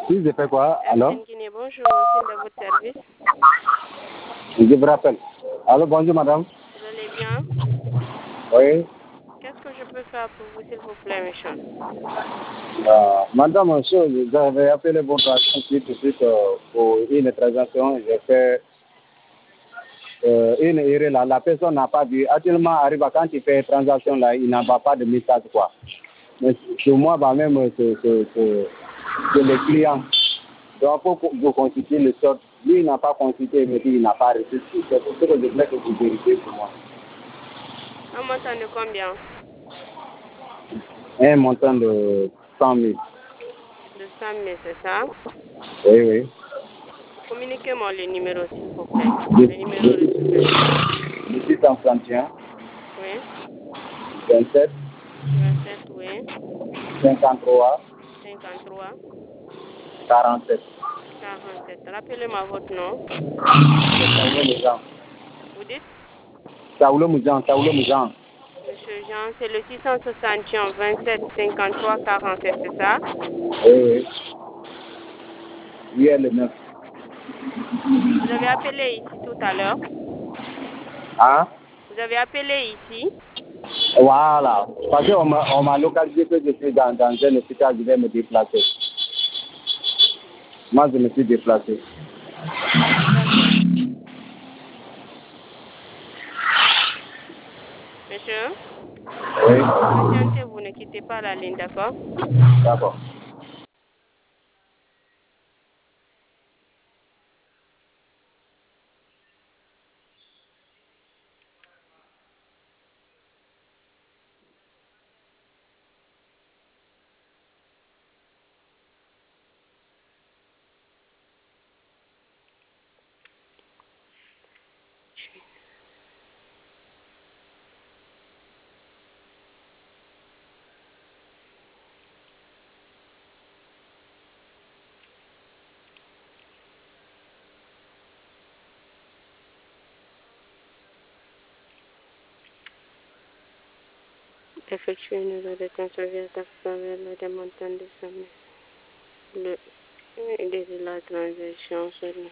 Si je fais quoi? Alors? Guinée, bonjour, c'est de votre service. Je vous rappelle. Allô, bonjour madame. Vous allez bien? Oui. Qu'est-ce que je peux faire pour vous, s'il vous plaît, monsieur? Madame, j'avais appelé votre agence tout de suite pour une transaction. J'ai fait une erreur là. La personne n'a pas vu. Actuellement, arrive à quand il fait transaction là, il n'a pas de message quoi. Mais sur moi, bah, même, c'est le client. Donc, pour vous consulter le sort, lui, il n'a pas consulté, il me dit il n'a pas reçu. C'est pour ça que je voulais que vous vérifiez pour moi. Un montant de combien? Un montant de 100 000. De 100 000, c'est ça? Oui, oui. Communiquez-moi le numéro, s'il vous plaît. Le numéro de 631, Oui. 27, 27, oui. 53, 53, 47. 47. Rappelez-moi votre nom. Vous dites? Saoulou Moujan. Monsieur Jean, c'est le 661 27 53 47, c'est ça? Oui, oui. Hier le 9. Vous avez appelé ici tout à l'heure? Hein? Vous avez appelé ici? Voilà. Parce qu'on m'a localisé que je suis dans un hôpital, je vais me déplacer. Moi, je me suis déplacé. D'accord. Monsieur? Oui. Patientez, vous ne quittez pas la ligne, d'accord? D'accord. Effectuer une erreur de conserver le montant de somme. Le de la transaction seulement.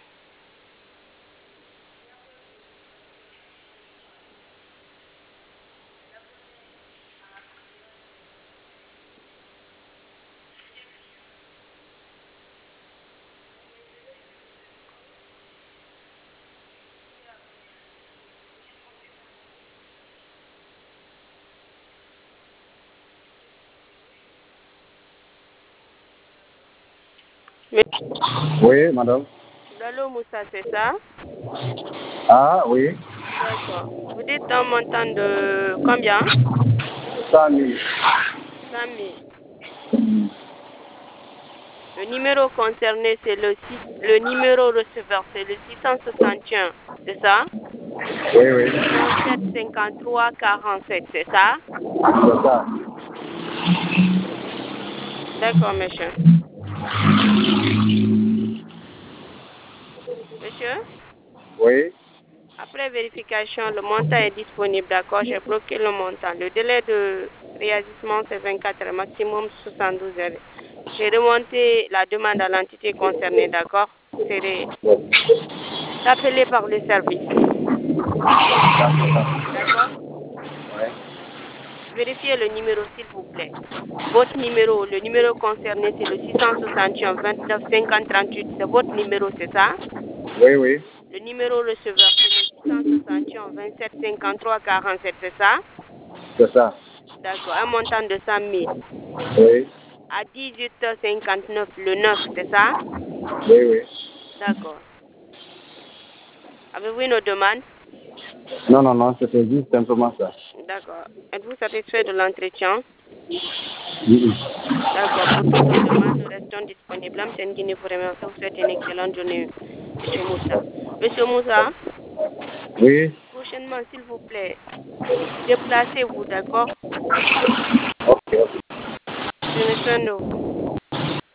Mais Oui, madame. Dalo Moussa, c'est ça? Ah, oui. D'accord. Vous dites un montant de combien? 100 000. 100 000. Le numéro concerné, c'est le numéro receveur, c'est le 661, c'est ça? Oui, oui. 27 53 47, c'est ça? C'est ça. D'accord, monsieur. Monsieur? Oui. Après vérification, le montant est disponible, d'accord? J'ai bloqué le montant. Le délai de réagissement, c'est 24 heures, maximum 72 heures. J'ai remonté la demande à l'entité concernée, d'accord? C'est rappelé par le service. D'accord? Oui. Vérifiez le numéro, s'il vous plaît. Votre numéro, le numéro concerné, c'est le 661 29 50 38. C'est votre numéro, c'est ça? Oui, oui. Le numéro receveur, c'est le 661 27 53 47, c'est ça? C'est ça. D'accord. Un montant de 100 000. Oui. À 18h59, le 9, c'est ça? Oui, oui. D'accord. Avez-vous une autre demande? Non, non, non, c'était juste simplement ça. D'accord. Êtes-vous satisfait de l'entretien? Oui. D'accord. Pour toute autre demande, nous restons disponibles. M. Guinée vous remercie. Vous souhaite une excellente journée, M. Moussa. Monsieur Moussa, Oui. prochainement, s'il vous plaît, déplacez-vous, d'accord? Ok, ok. Prenez soin de vous.